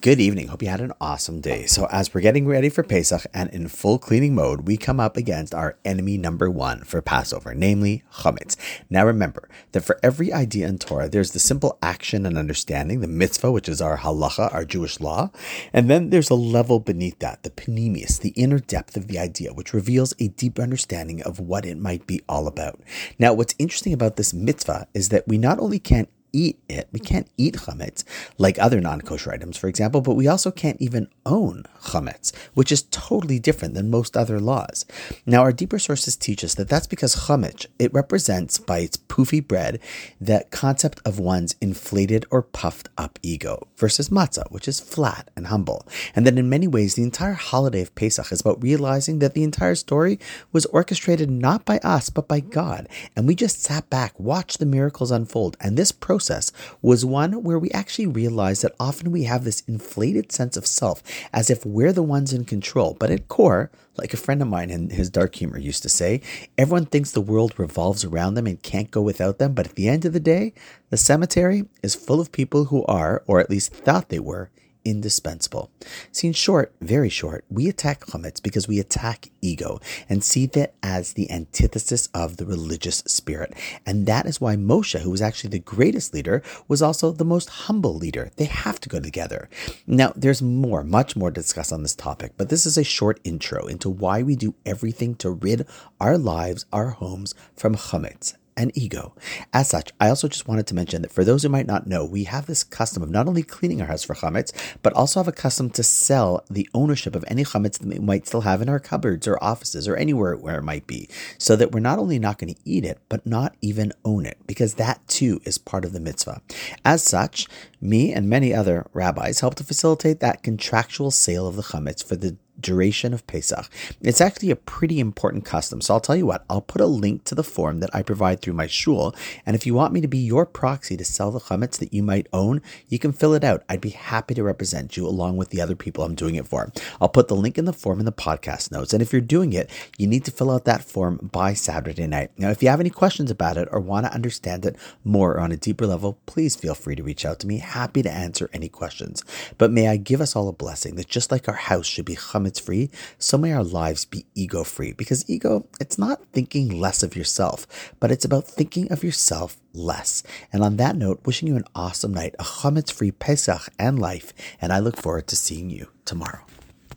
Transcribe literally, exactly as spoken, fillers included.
Good evening. Hope you had an awesome day. So as we're getting ready for Pesach and in full cleaning mode, we come up against our enemy number one for Passover, namely chametz. Now remember that for every idea in Torah, there's the simple action and understanding, the mitzvah, which is our halacha, our Jewish law. And then there's a level beneath that, the panemius, the inner depth of the idea, which reveals a deeper understanding of what it might be all about. Now, what's interesting about this mitzvah is that we not only can't eat it. We can't eat chametz like other non-kosher items, for example, but we also can't even own chametz, which is totally different than most other laws. Now, our deeper sources teach us that that's because chametz, it represents by its poofy bread that concept of one's inflated or puffed up ego versus matzah, which is flat and humble. And that in many ways, the entire holiday of Pesach is about realizing that the entire story was orchestrated not by us, but by God. And we just sat back, watched the miracles unfold, and this process Process was one where we actually realized that often we have this inflated sense of self as if we're the ones in control. But at core, like a friend of mine in his dark humor used to say, everyone thinks the world revolves around them and can't go without them. But at the end of the day, the cemetery is full of people who are, or at least thought they were, indispensable. See, in short, very short, we attack chametz because we attack ego and see that as the antithesis of the religious spirit. And that is why Moshe, who was actually the greatest leader, was also the most humble leader. They have to go together. Now, there's more, much more to discuss on this topic, but this is a short intro into why we do everything to rid our lives, our homes from chametz and ego. As such, I also just wanted to mention that for those who might not know, we have this custom of not only cleaning our house for chametz, but also have a custom to sell the ownership of any chametz that we might still have in our cupboards or offices or anywhere where it might be, so that we're not only not going to eat it, but not even own it, because that too is part of the mitzvah. As such, me and many other rabbis help to facilitate that contractual sale of the chametz for the duration of Pesach. It's actually a pretty important custom. So I'll tell you what, I'll put a link to the form that I provide through my shul. And if you want me to be your proxy to sell the chametz that you might own, you can fill it out. I'd be happy to represent you along with the other people I'm doing it for. I'll put the link in the form in the podcast notes. And if you're doing it, you need to fill out that form by Saturday night. Now, if you have any questions about it or want to understand it more on a deeper level, please feel free to reach out to me. Happy to answer any questions. But may I give us all a blessing that just like our house should be chametz free, so may our lives be ego free, because ego, it's not thinking less of yourself, but it's about thinking of yourself less. And on that note, wishing you an awesome night, a chametz free Pesach and life, and I look forward to seeing you tomorrow.